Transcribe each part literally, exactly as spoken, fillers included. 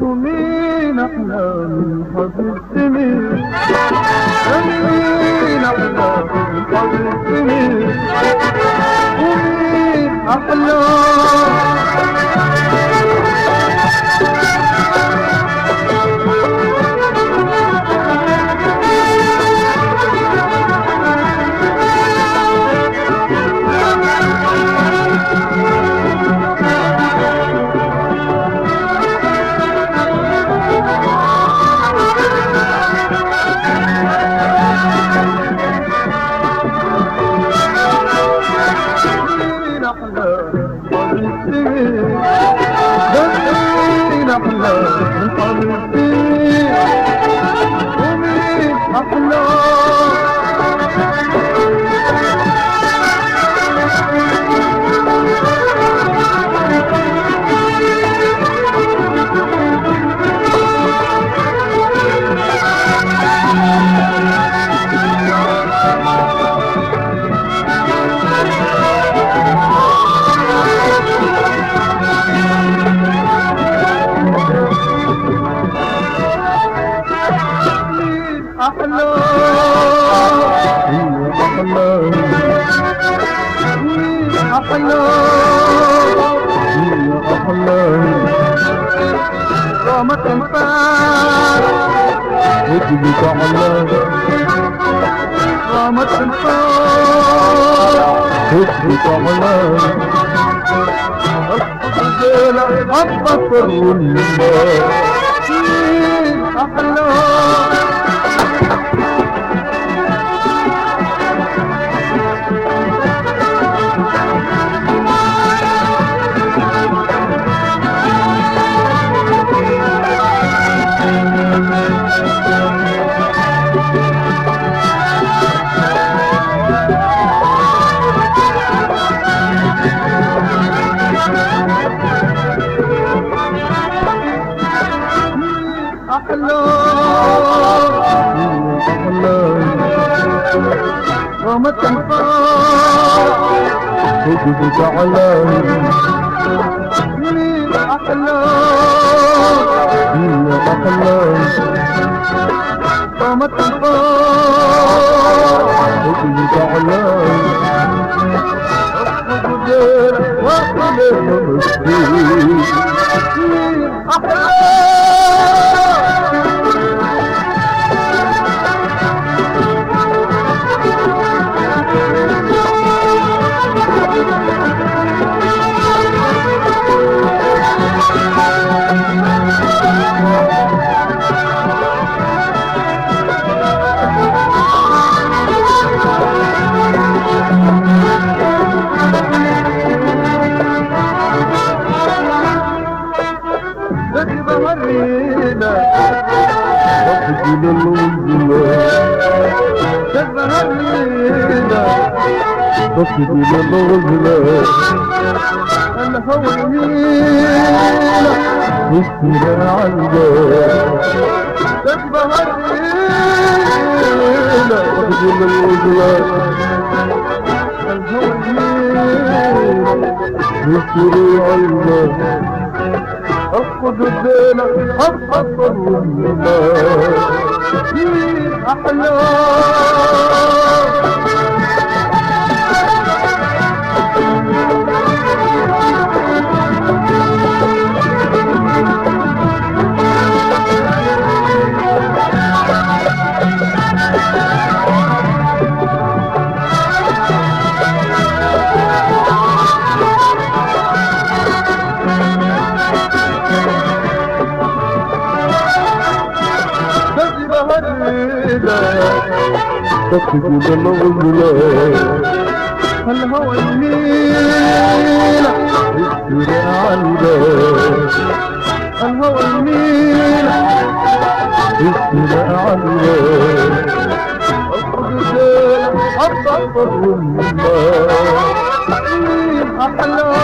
ومين أحلى من حبيبتي مين ومين أحلى من حبيبتي مين ومين أحلى قامت انفار وجهك على قامت انفار وجهك على الرجال البصر والنار أحلى قامت انفار وجهك على مين أحلى مين أحلى قامت انفار وجهك على وجهك وقلب مسكين مين أحلى تجيب الوزلة تظهر لينا تجيب الوزلة الهوى يميل يسير عالباب تظهر لينا تجيب الوزلة الهوى يميل يسير عالباب أفقد الدينة أفقد الرمال أحلى تجيب الوزلة الهوى يميل يسير عالباب الهوى يميل يسير عالباب الرجال أطلق الرمال أحلى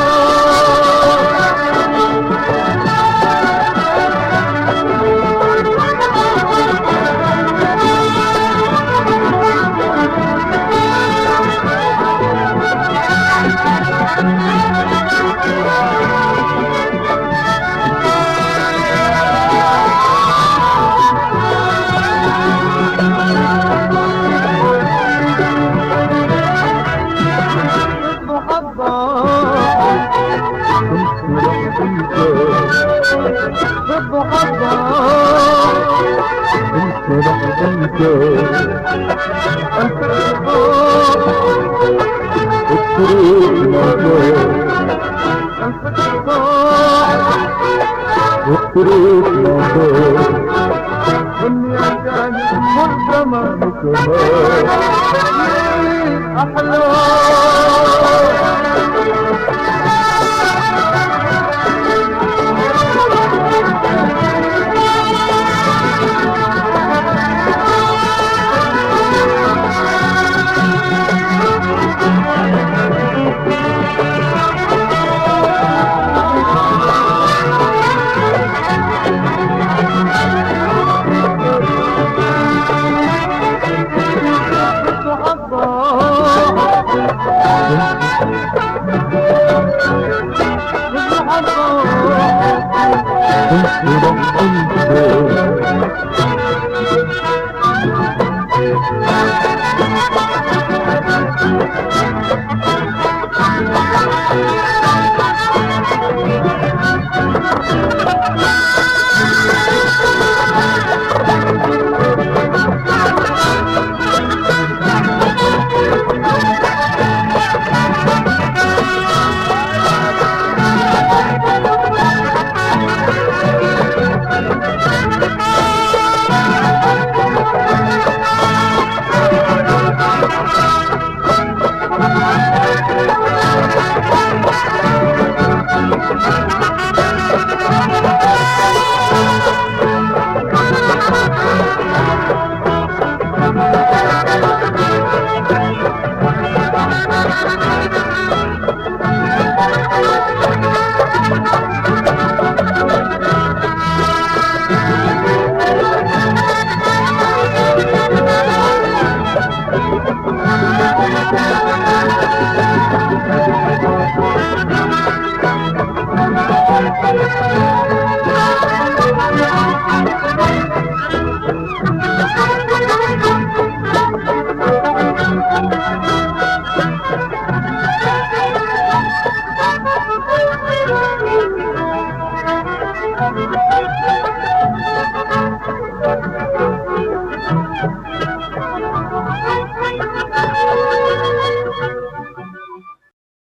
حبه حبه انت رح انت الطريق موجود الطريق موجود واني اجاني كل زمان وكمان احلام